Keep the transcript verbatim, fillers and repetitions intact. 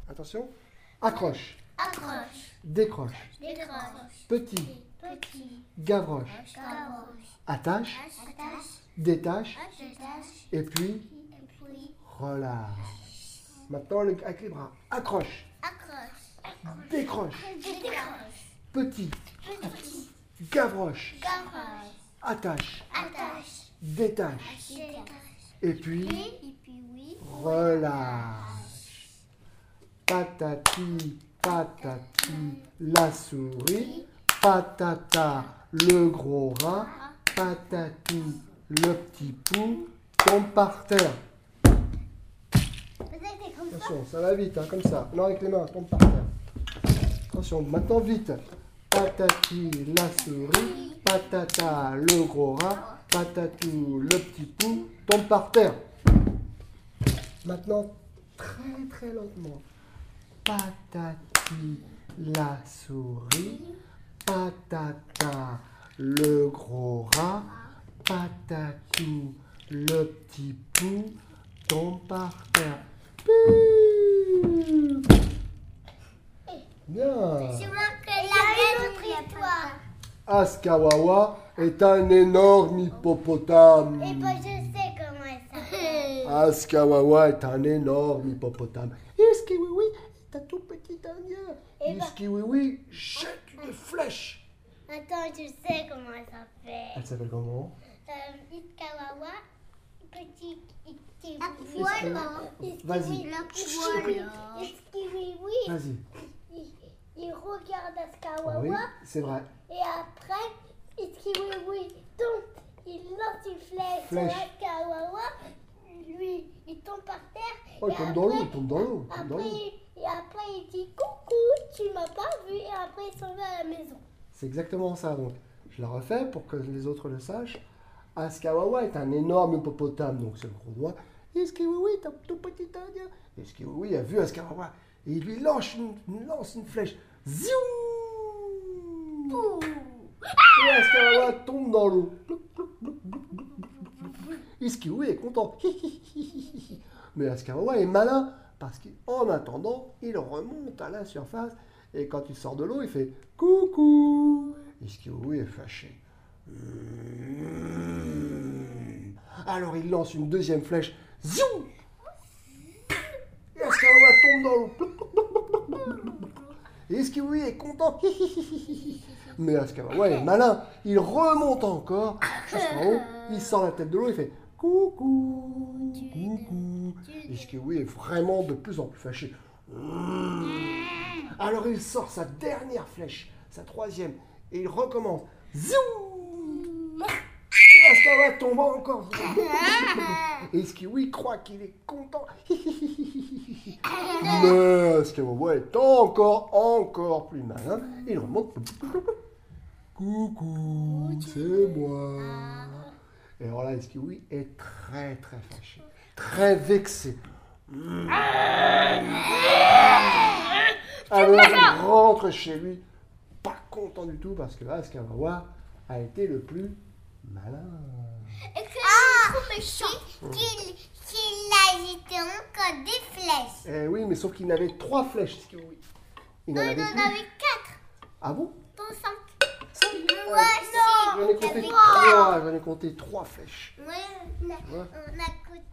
Attention. Accroche. Accroche. Décroche. Décroche. Petit. Petit. Gavroche. Gavroche. Attache. Attache. Détache. Détache. Et puis, Et puis, relâche. Maintenant, le- avec les bras. Accroche. accroche. Décroche. Décroche. Petit. Petit. Gavroche. Gavroche. Attache. Attache. Détache. Détache. Et puis, Et puis oui. relâche. Patati, patati, la souris. Patata, le gros rat. Patati, le petit pou tombe par terre. Peut-être comme ça. Attention, ça va vite, hein, comme ça. Non, avec les mains, tombe par terre. Attention, maintenant vite. Patati, la souris. Patata, le gros rat. Patatou, le petit pou tombe par terre. Maintenant, très très lentement. Patati, la souris. Patata, le gros rat. Patatou, le petit pou tombe par terre. Piou. Bien. Je vois que la autre histoire. Askawawa est un énorme hippopotame. Et moi je sais comment elle s'appelle. Askawawa est un énorme hippopotame. Iskiwiwi est un tout petit indien. Eh ben- Iskiwiwi jette une flèche. Attends, je sais comment elle s'appelle. Elle s'appelle comment? Euh, Iskawawa, petit Iskiwi. poil, Iskiwi, Vas-y. la poil. Iskiwi, oui. Vas-y. Il, il regarde Oui, Askawawa c'est vrai. et après, Iskiwi, oui. Donc, il lance une flèche, Flèche. sur Askawawa. Lui, il tombe par terre. Oh, il et tombe dans l'eau, après- il tombe dans l'eau. il tombe dans Après, l'eau. et après, il dit coucou, tu m'as pas vu. Et après, il s'en va à la maison. C'est exactement ça. Donc, je la refais pour que les autres le sachent. Askawawa est un énorme hippopotame, donc c'est le gros doigt. Iskiwiwi est un tout petit indien. Iskiwiwi a vu Askawawa et il lui lance une, il lance une flèche. Ziou! Et Askawawa tombe dans l'eau. Iskiwiwi est content. Mais Askawawa est malin parce qu'en attendant, il remonte à la surface et quand il sort de l'eau, il fait coucou. Iskiwiwi est fâché. Alors il lance une deuxième flèche. Ziou! Et Askawawa tombe dans l'eau. Et Iskiwiwi est content. Mais Askawawa est malin. Il remonte encore jusqu'en haut. Il sort la tête de l'eau. Il fait coucou. Coucou. Iskiwiwi est vraiment de plus en plus fâché. Alors il sort sa dernière flèche, sa troisième. Et il recommence. Ziou! Et Askawawa tombe encore. Et Iskiwiwi croit qu'il est content. Mais Askawawa est encore, encore plus malin. Il remonte. Coucou, c'est moi. Et alors là, Iskiwiwi est très, très fâché. Très vexé. Alors il rentre chez lui. Pas content du tout parce que Askawawa a été le plus malin. Et que ah, trop méchant. Qu'il qu'il a jeté encore des flèches. Eh oui, mais sauf qu'il n'avait trois flèches, Iskiwiwi. Il n'en Non, il avait en plus. avait quatre. Ah bon? Dans cinq. Ouais, Ouais, non. J'en ai compté Avec trois. J'en ai compté trois flèches. Ouais, on a, Ouais. on a côté